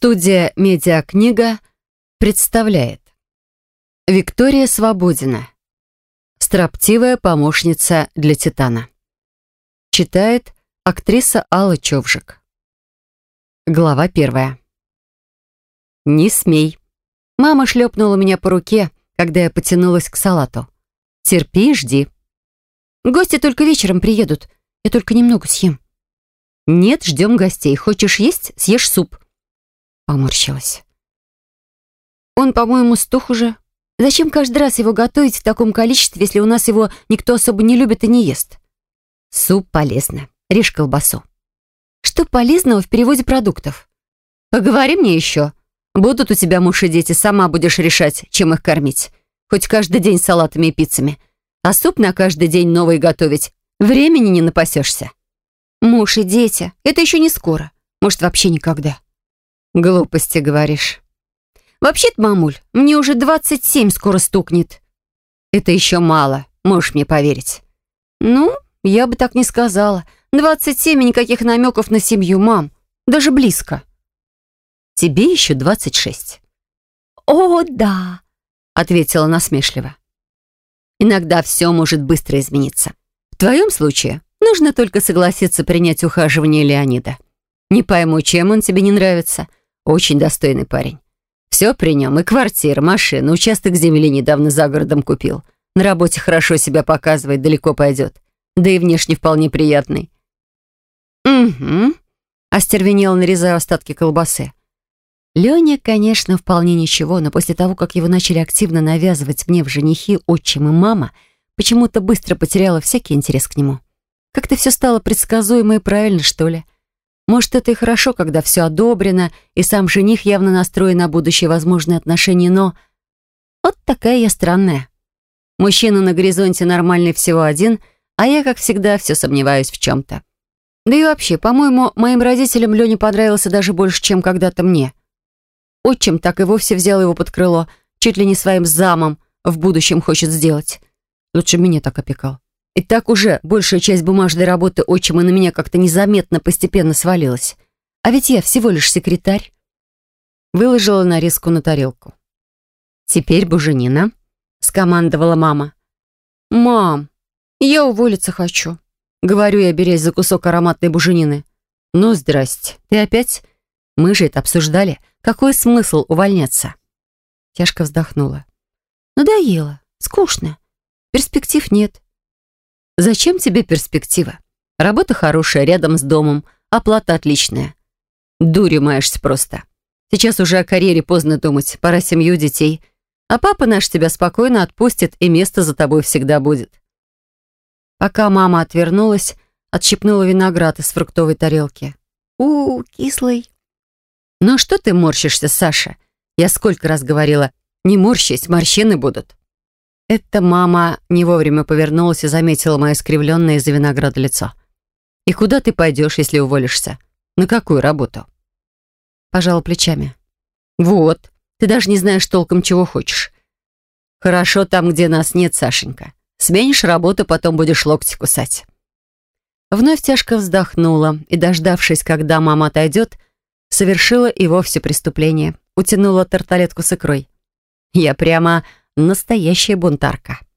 Студия «Медиакнига» представляет Виктория Свободина. Строптивая помощница для Титана. Читает актриса Алла Човжик. Глава 1. «Не смей». Мама шлепнула меня по руке, когда я потянулась к салату. «Терпи и жди». «Гости только вечером приедут. Я только немного съем». «Нет, ждем гостей. Хочешь есть? Съешь суп». Поморщилась. «Он, по-моему, стух уже. Зачем каждый раз его готовить в таком количестве, если у нас его никто особо не любит и не ест?» «Суп полезно. Режь колбасу». «Что полезного в переводе продуктов?» «Поговори мне еще. Будут у тебя муж и дети, сама будешь решать, чем их кормить. Хоть каждый день салатами и пиццами. А суп на каждый день новый готовить. Времени не напасешься». «Муж и дети. Это еще не скоро. Может, вообще никогда». «Глупости говоришь». «Вообще-то, мамуль, мне уже 27 скоро стукнет». «Это еще мало, можешь мне поверить». «Ну, я бы так не сказала. 27 и никаких намеков на семью, мам. Даже близко». «Тебе еще 26». «О, да», — ответила насмешливо. «Иногда все может быстро измениться. В твоем случае нужно только согласиться принять ухаживание Леонида. Не пойму, чем он тебе не нравится. Очень достойный парень. Все при нем, и квартира, машина, участок земли недавно за городом купил. На работе хорошо себя показывает, далеко пойдет. Да и внешне вполне приятный». «Угу», — остервенела, нарезая остатки колбасы. Леня, конечно, вполне ничего, но после того, как его начали активно навязывать мне в женихи отчим и мама, почему-то быстро потеряла всякий интерес к нему. Как-то все стало предсказуемо и правильно, что ли. Может, это и хорошо, когда все одобрено, и сам жених явно настроен на будущие возможные отношения, но... Вот такая я странная. Мужчина на горизонте нормальный всего один, а я, как всегда, все сомневаюсь в чем-то. Да и вообще, по-моему, моим родителям Леня понравился даже больше, чем когда-то мне. Отчим так и вовсе взял его под крыло, чуть ли не своим замом в будущем хочет сделать. Лучше меня так опекал. И так уже большая часть бумажной работы отчима на меня как-то незаметно постепенно свалилась. А ведь я всего лишь секретарь. Выложила нарезку на тарелку. «Теперь буженина», — скомандовала мама. «Мам, я уволиться хочу», — говорю я, берясь за кусок ароматной буженины. «Ну, здрасте. Ты опять? Мы же это обсуждали. Какой смысл увольняться?» Тяжко вздохнула. «Надоело. Скучно. Перспектив нет». «Зачем тебе перспектива? Работа хорошая, рядом с домом, оплата отличная. Дурью маешься просто. Сейчас уже о карьере поздно думать, пора семью, детей. А папа наш тебя спокойно отпустит, и место за тобой всегда будет». Пока мама отвернулась, отщипнула виноград из фруктовой тарелки. Кислый. «Ну что ты морщишься, Саша? Я сколько раз говорила, не морщись, морщины будут». Это мама не вовремя повернулась и заметила мое искривленное из-за винограда лицо. «И куда ты пойдешь, если уволишься? На какую работу?» Пожала плечами. «Вот, ты даже не знаешь толком, чего хочешь. Хорошо там, где нас нет, Сашенька. Сменишь работу, потом будешь локти кусать». Вновь тяжко вздохнула и, дождавшись, когда мама отойдет, совершила и вовсе преступление. Утянула тарталетку с икрой. Я прямо настоящая бунтарка.